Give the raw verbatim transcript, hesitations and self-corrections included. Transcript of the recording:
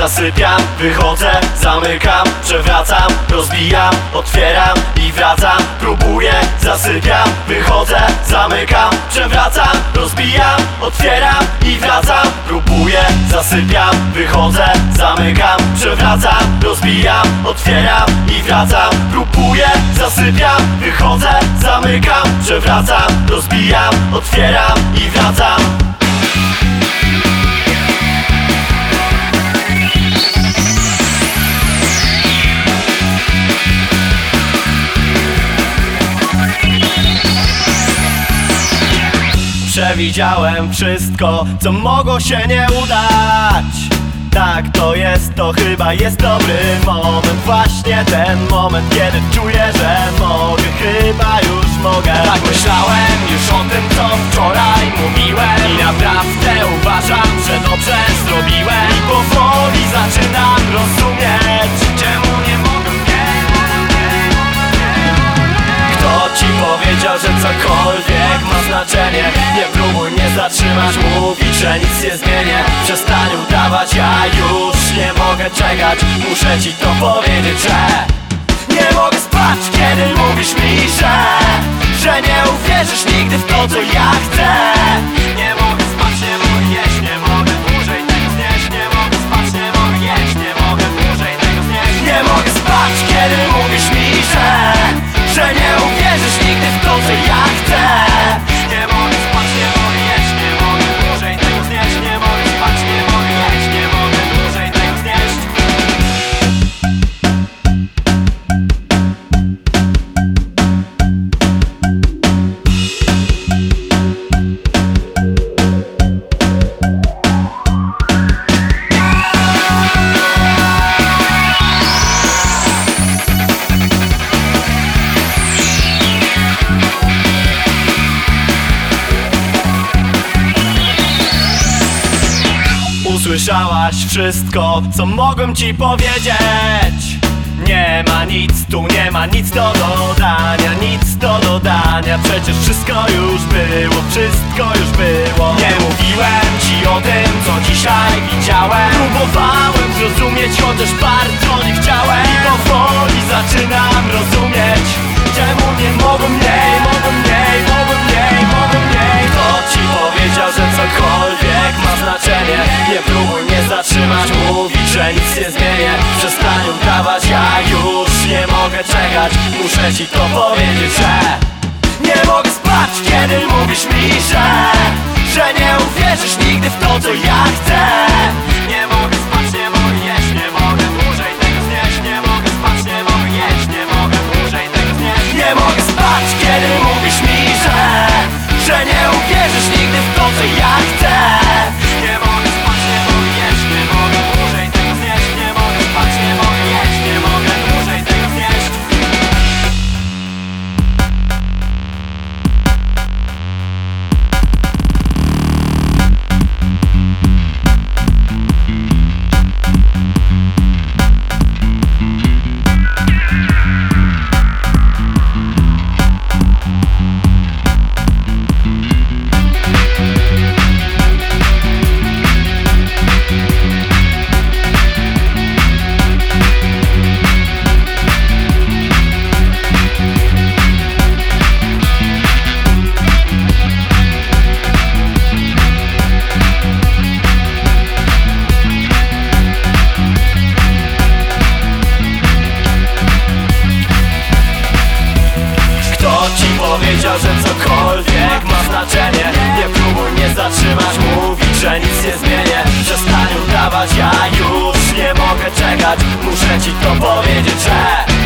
zasypiam, wychodzę, zamykam, przewracam, rozbijam, otwieram i wracam. Próbuję, zasypiam, wychodzę, zamykam, przewracam, rozbijam, otwieram i wracam. Próbuję, zasypiam, wychodzę, zamykam, przewracam, rozbijam, otwieram i wracam. Próbuję, zasypiam, wychodzę, zamykam, przewracam, rozbijam, otwieram i wracam. Przewidziałem wszystko, co mogło się nie udać. Tak to jest, to chyba jest dobry moment. Właśnie ten moment, kiedy czuję, że mogę. Chyba już mogę. Tak myślałem już o tym, co wczoraj mówiłem. I naprawdę uważam, że dobrze zrobiłem. I powoli zaczynam rozumieć, czemu nie mogę mnie. Kto ci powiedział, że cokolwiek ma znaczenie? Nie próbuj mnie zatrzymać, mówić, że nic nie zmienię. Przestań udawać, ja już nie mogę czekać. Muszę ci to powiedzieć, że nie mogę spać, kiedy mówisz mi, że Że nie uwierzysz nigdy w to, co ja chcę. Nie mogę spać, nie mogę jeść, nie mogę dłużej tego znieść. Nie mogę spać, nie mogę jeść, nie mogę dłużej tego znieść. Nie mogę spać, kiedy mówisz mi, że Że nie uwierzysz nigdy w to, co ja chcę. Nie mogę spać, nie mogę jeść, nie mogę dłużej tego znieść. Nie mogę spać, nie mogę jeść, nie mogę dłużej tego znieść. Usłyszałaś wszystko, co mogłem ci powiedzieć. Nie ma nic, tu nie ma nic do dodania, nic do dodania. Przecież wszystko już było, wszystko już było. Nie mówiłem ci o tym, co dzisiaj widziałem. Próbowałem zrozumieć, chociaż bardzo nie chciałem. I powoli zaczynam rozumieć, czemu nie mogę mniej, mogę mniej, mogę mniej, mogę mniej. Kto ci powiedział, że cokolwiek ma znaczenie? Nie próbuj mnie zatrzymać, mówić, że nic nie zmienię. Przestań udawać, ja już nie mogę czekać. Muszę ci to powiedzieć, że nie mogę spać, kiedy mówisz mi, że Że nie uwierzysz nigdy w to, co ja chcę. Nie mogę spać, nie mogę jeść, nie mogę dłużej tego znieść. Nie mogę spać, nie mogę jeść, nie mogę dłużej tego znieść. Nie mogę spać, kiedy mówisz mi, że Że nie uwierzysz nigdy w to, co ja chcę. Nie mogę spać, nie mogę jeść, nie mogę dłużej tego znieść. Nie mogę spać, nie mogę jeść, nie mogę dłużej tego znieść. Powiedział, że cokolwiek ma znaczenie. Nie próbuj mnie zatrzymać, mówić, że nic nie zmienię. Przestań udawać, ja już nie mogę czekać. Muszę ci to powiedzieć, że